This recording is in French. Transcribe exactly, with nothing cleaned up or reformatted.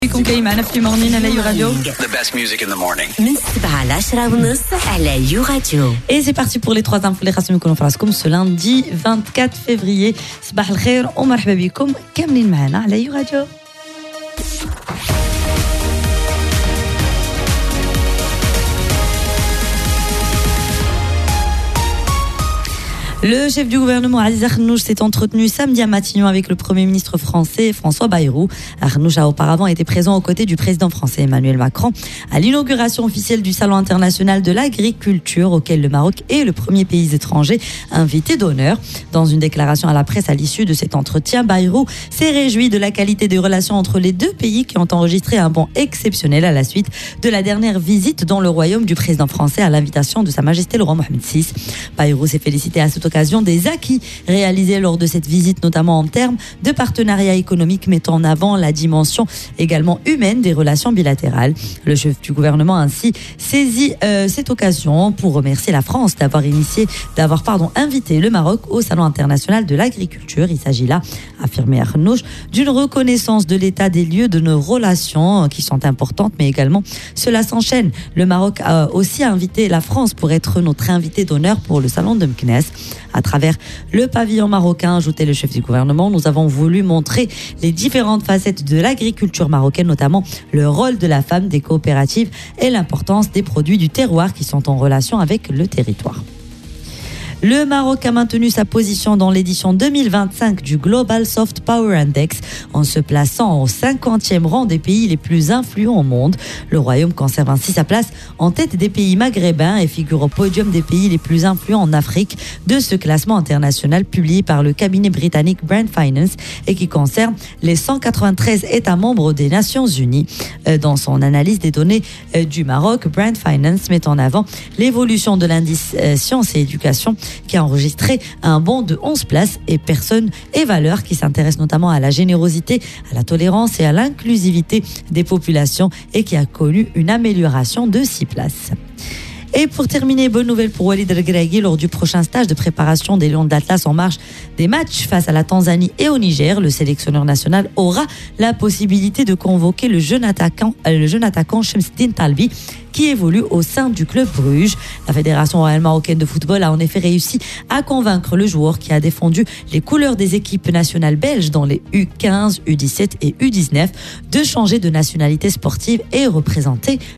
يكون كاين معنا في مورنين على يو راديو. The best music in the morning. من السبعة لعشرة ونص على يو راديو. Et c'est parti pour les trois infos اللي خاصهم يكونوا في راسكم ce lundi vingt-quatre février. صباح الخير ومرحبا بكم كاملين معنا على يو راديو. Le chef du gouvernement Aziz Akhnouch s'est entretenu samedi à Matignon avec le Premier ministre français François Bayrou. Akhnouch a auparavant été présent aux côtés du président français Emmanuel Macron à l'inauguration officielle du Salon international de l'agriculture auquel le Maroc est le premier pays étranger invité d'honneur. Dans une déclaration à la presse à l'issue de cet entretien, Bayrou s'est réjoui de la qualité des relations entre les deux pays qui ont enregistré un bond exceptionnel à la suite de la dernière visite dans le royaume du président français à l'invitation de Sa Majesté le roi Mohamed six. Bayrou s'est félicité à cette occasion des acquis réalisés lors de cette visite, notamment en termes de partenariat économique mettant en avant la dimension également humaine des relations bilatérales. Le chef du gouvernement a ainsi saisi euh, cette occasion pour remercier la France d'avoir initié, d'avoir pardon, invité le Maroc au Salon international de l'agriculture. Il s'agit là, affirmé Akhnouch, d'une reconnaissance de l'état des lieux de nos relations qui sont importantes, mais également cela s'enchaîne. Le Maroc a aussi invité la France pour être notre invité d'honneur pour le Salon de Meknès. À travers le pavillon marocain, ajoutait le chef du gouvernement, nous avons voulu montrer les différentes facettes de l'agriculture marocaine, notamment le rôle de la femme, des coopératives et l'importance des produits du terroir qui sont en relation avec le territoire. Le Maroc a maintenu sa position dans l'édition deux mille vingt-cinq du Global Soft Power Index en se plaçant au cinquantième rang des pays les plus influents au monde. Le Royaume conserve ainsi sa place en tête des pays maghrébins et figure au podium des pays les plus influents en Afrique de ce classement international publié par le cabinet britannique Brand Finance et qui concerne les cent quatre-vingt-treize États membres des Nations Unies. Dans son analyse des données du Maroc, Brand Finance met en avant l'évolution de l'indice Sciences et Éducation qui a enregistré un bond de onze places et personnes et valeurs qui s'intéressent notamment à la générosité, à la tolérance et à l'inclusivité des populations et qui a connu une amélioration de six places. Et pour terminer, bonne nouvelle pour Walid Regragui lors du prochain stage de préparation des Lions d'Atlas en marge des matchs face à la Tanzanie et au Niger. Le sélectionneur national aura la possibilité de convoquer le jeune attaquant, le jeune attaquant Shamsdine Talbi qui évolue au sein du club Bruges. La Fédération royale marocaine de football a en effet réussi à convaincre le joueur qui a défendu les couleurs des équipes nationales belges dans les U quinze, U dix-sept et U dix-neuf de changer de nationalité sportive et représenter